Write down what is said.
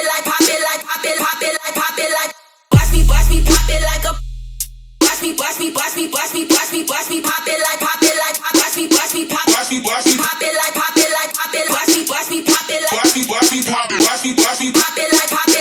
like, pop it like, pop it, pop it like, pop it like. Watch me pop it like a. Watch me pop it like, pop it like, pop. Watch me pop it like, pop it like, pop it. Watch me pop it like, Watch me pop it, pop it like, pop it.